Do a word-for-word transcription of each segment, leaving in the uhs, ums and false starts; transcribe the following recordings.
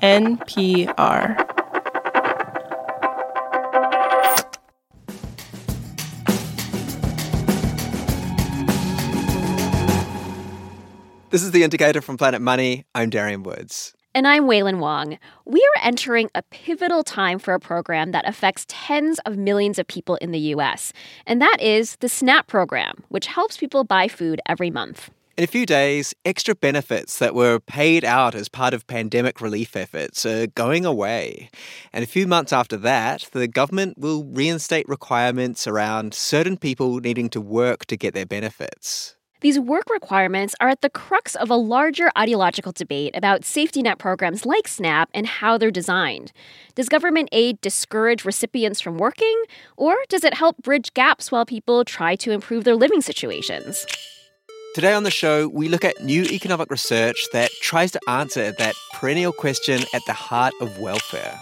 N P R. This is The Indicator from Planet Money. I'm Darian Woods. And I'm Wailin Wong. We are entering a pivotal time for a program that affects tens of millions of people in the U S, and that is the SNAP program, which helps people buy food every month. In a few days, extra benefits that were paid out as part of pandemic relief efforts are going away. And a few months after that, the government will reinstate requirements around certain people needing to work to get their benefits. These work requirements are at the crux of a larger ideological debate about safety net programs like SNAP and how they're designed. Does government aid discourage recipients from working, or does it help bridge gaps while people try to improve their living situations? Today on the show, we look at new economic research that tries to answer that perennial question at the heart of welfare.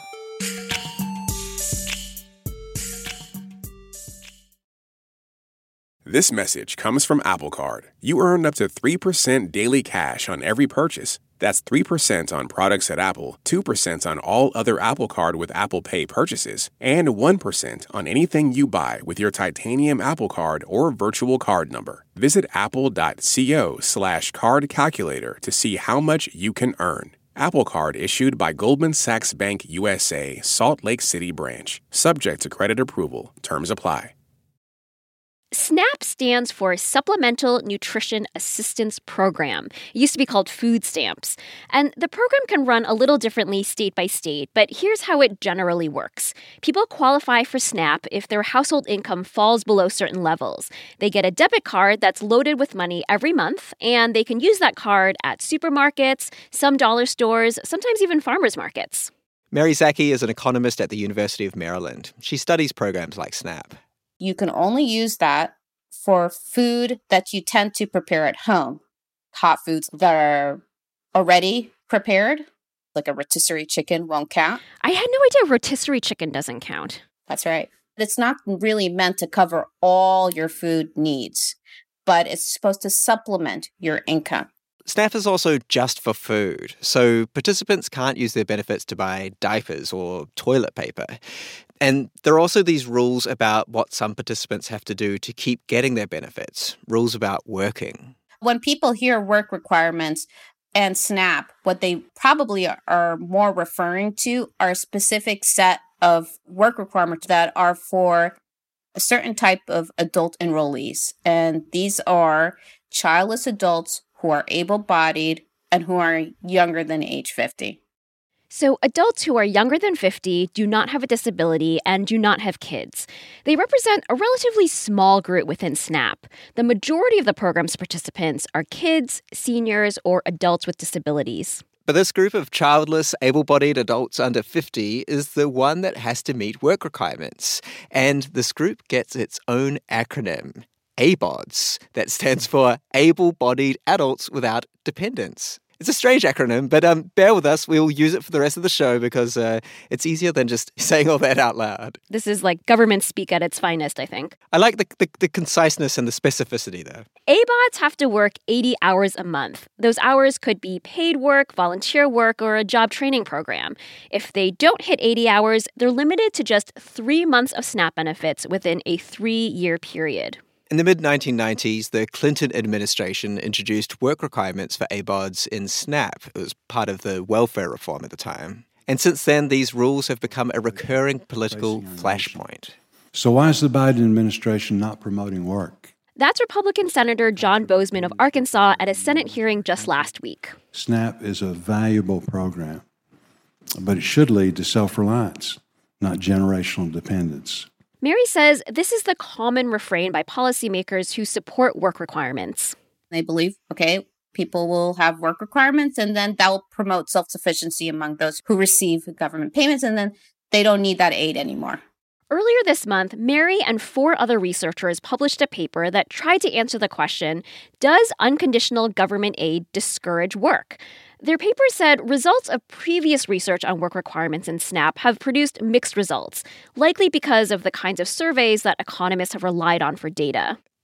This message comes from Apple Card. You earn up to three percent daily cash on every purchase. That's three percent on products at Apple, two percent on all other Apple Card with Apple Pay purchases, and one percent on anything you buy with your titanium Apple Card or virtual card number. Visit apple.co slash card calculator to see how much you can earn. Apple Card issued by Goldman Sachs Bank U S A, Salt Lake City branch. Subject to credit approval. Terms apply. SNAP stands for Supplemental Nutrition Assistance Program. It used to be called food stamps. And the program can run a little differently state by state, but here's how it generally works. People qualify for SNAP if their household income falls below certain levels. They get a debit card that's loaded with money every month, and they can use that card at supermarkets, some dollar stores, sometimes even farmers markets. Mary Zaki is an economist at the University of Maryland. She studies programs like SNAP. You can only use that for food that you tend to prepare at home. Hot foods that are already prepared, like a rotisserie chicken, won't count. I had no idea rotisserie chicken doesn't count. That's right. It's not really meant to cover all your food needs, but it's supposed to supplement your income. SNAP is also just for food, so participants can't use their benefits to buy diapers or toilet paper. And there are also these rules about what some participants have to do to keep getting their benefits, rules about working. When people hear work requirements and SNAP, what they probably are more referring to are a specific set of work requirements that are for a certain type of adult enrollees. And these are childless adults who are able-bodied and who are younger than age fifty. So adults who are younger than fifty do not have a disability and do not have kids. They represent a relatively small group within SNAP. The majority of the program's participants are kids, seniors, or adults with disabilities. But this group of childless, able-bodied adults under fifty is the one that has to meet work requirements. And this group gets its own acronym, A B O D S, that stands for Able-Bodied Adults Without Dependents. It's a strange acronym, but um, bear with us. We'll use it for the rest of the show because uh, it's easier than just saying all that out loud. This is like government speak at its finest, I think. I like the, the, the conciseness and the specificity, though. A B O Ds have to work eighty hours a month. Those hours could be paid work, volunteer work, or a job training program. If they don't hit eighty hours, they're limited to just three months of SNAP benefits within a three-year period. In the mid nineteen nineties, the Clinton administration introduced work requirements for A B O D S in SNAP. It was part of the welfare reform at the time. And since then, these rules have become a recurring political flashpoint. So why is the Biden administration not promoting work? That's Republican Senator John Boozman of Arkansas at a Senate hearing just last week. SNAP is a valuable program, but it should lead to self-reliance, not generational dependence. Mary says this is the common refrain by policymakers who support work requirements. They believe, okay, people will have work requirements, and then that will promote self-sufficiency among those who receive government payments, and then they don't need that aid anymore. Earlier this month, Mary and four other researchers published a paper that tried to answer the question, does unconditional government aid discourage work? Their paper said results of previous research on work requirements in SNAP have produced mixed results, likely because of the kinds of surveys that economists have relied on for data.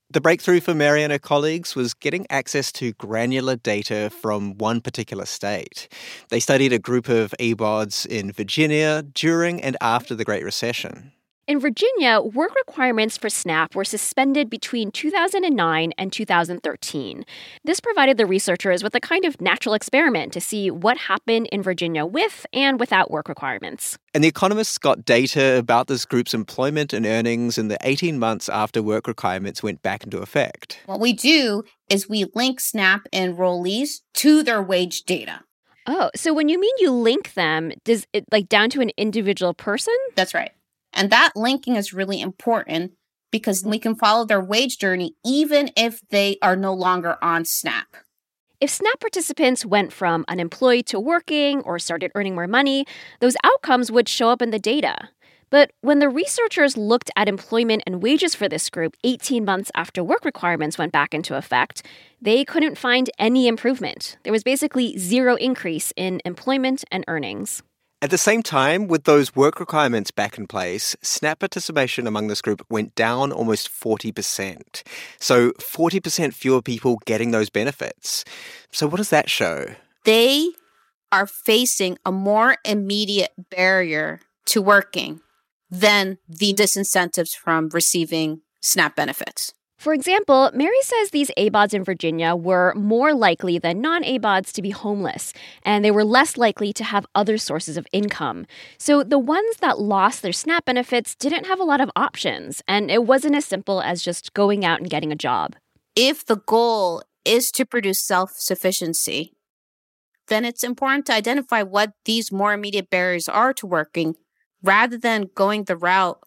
The breakthrough for Mary and her colleagues was getting access to granular data from one particular state. They studied a group of A B O Ds in Virginia during and after the Great Recession. In Virginia, work requirements for SNAP were suspended between two thousand nine and two thousand thirteen. This provided the researchers with a kind of natural experiment to see what happened in Virginia with and without work requirements. And the economists got data about this group's employment and earnings in the eighteen months after work requirements went back into effect. What we do is we link SNAP enrollees to their wage data. Oh, so when you mean you link them, does it like down to an individual person? That's right. And that linking is really important because we can follow their wage journey even if they are no longer on SNAP. If SNAP participants went from unemployed to working or started earning more money, those outcomes would show up in the data. But when the researchers looked at employment and wages for this group eighteen months after work requirements went back into effect, they couldn't find any improvement. There was basically zero increase in employment and earnings. At the same time, with those work requirements back in place, SNAP participation among this group went down almost forty percent. So forty percent fewer people getting those benefits. So what does that show? They are facing a more immediate barrier to working than the disincentives from receiving SNAP benefits. For example, Mary says these A B O Ds in Virginia were more likely than non-A B O Ds to be homeless, and they were less likely to have other sources of income. So the ones that lost their SNAP benefits didn't have a lot of options, and it wasn't as simple as just going out and getting a job. If the goal is to produce self-sufficiency, then it's important to identify what these more immediate barriers are to working rather than going the route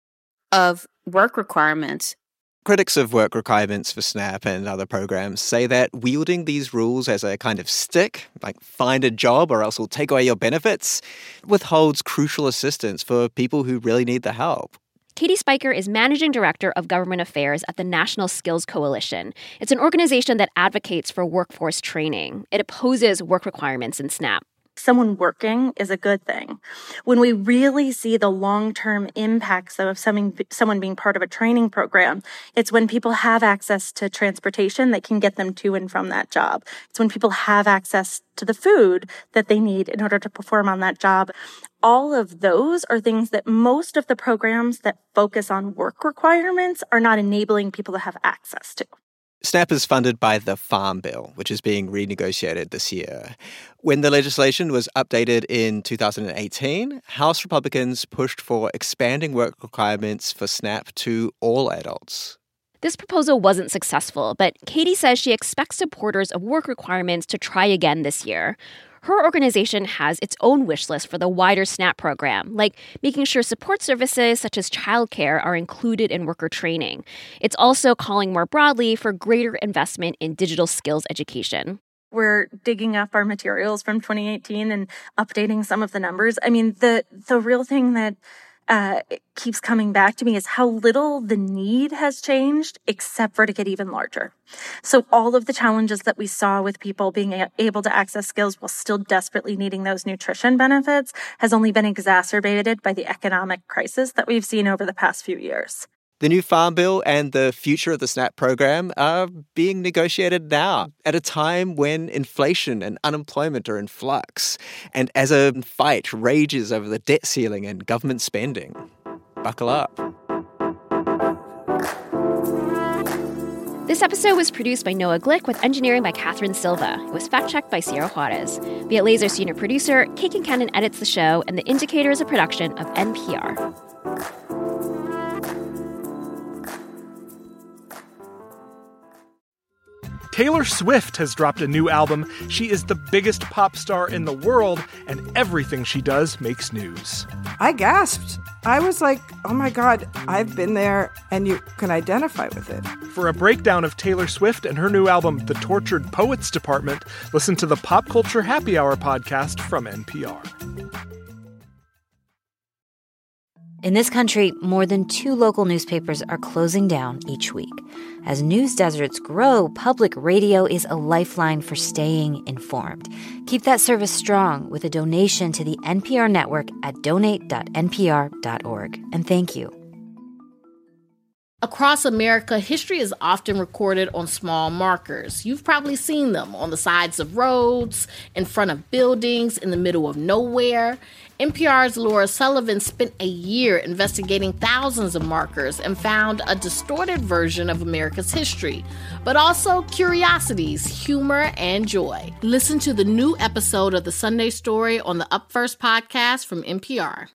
of work requirements. Critics of work requirements for SNAP and other programs say that wielding these rules as a kind of stick, like find a job or else we'll take away your benefits, withholds crucial assistance for people who really need the help. Katie Spiker is Managing Director of Government Affairs at the National Skills Coalition. It's an organization that advocates for workforce training. It opposes work requirements in SNAP. Someone working is a good thing. When we really see the long-term impacts of someone, someone being part of a training program, it's when people have access to transportation that can get them to and from that job. It's when people have access to the food that they need in order to perform on that job. All of those are things that most of the programs that focus on work requirements are not enabling people to have access to. SNAP is funded by the Farm Bill, which is being renegotiated this year. When the legislation was updated in two thousand eighteen, House Republicans pushed for expanding work requirements for SNAP to all adults. This proposal wasn't successful, but Katie says she expects supporters of work requirements to try again this year. Her organization has its own wish list for the wider SNAP program, like making sure support services such as childcare are included in worker training. It's also calling more broadly for greater investment in digital skills education. We're digging up our materials from twenty eighteen and updating some of the numbers. I mean, the the real thing that uh, keeps coming back to me is how little the need has changed, except for it to get even larger. So all of the challenges that we saw with people being a- able to access skills while still desperately needing those nutrition benefits has only been exacerbated by the economic crisis that we've seen over the past few years. The new Farm Bill and the future of the SNAP program are being negotiated now at a time when inflation and unemployment are in flux and as a fight rages over the debt ceiling and government spending. Buckle up. This episode was produced by Noah Glick with engineering by Catherine Silva. It was fact-checked by Sierra Juarez. Via Laser senior producer, Kate Kincannon edits the show, and The Indicator is a production of N P R. Taylor Swift has dropped a new album. She is the biggest pop star in the world, and everything she does makes news. I gasped. I was like, oh my God, I've been there, and you can identify with it. For a breakdown of Taylor Swift and her new album, The Tortured Poets Department, listen to the Pop Culture Happy Hour podcast from N P R. In this country, more than two local newspapers are closing down each week. As news deserts grow, public radio is a lifeline for staying informed. Keep that service strong with a donation to the N P R network at donate dot n p r dot org. And thank you. Across America, history is often recorded on small markers. You've probably seen them on the sides of roads, in front of buildings, in the middle of nowhere. N P R's Laura Sullivan spent a year investigating thousands of markers and found a distorted version of America's history, but also curiosities, humor, and joy. Listen to the new episode of The Sunday Story on the Up First podcast from N P R.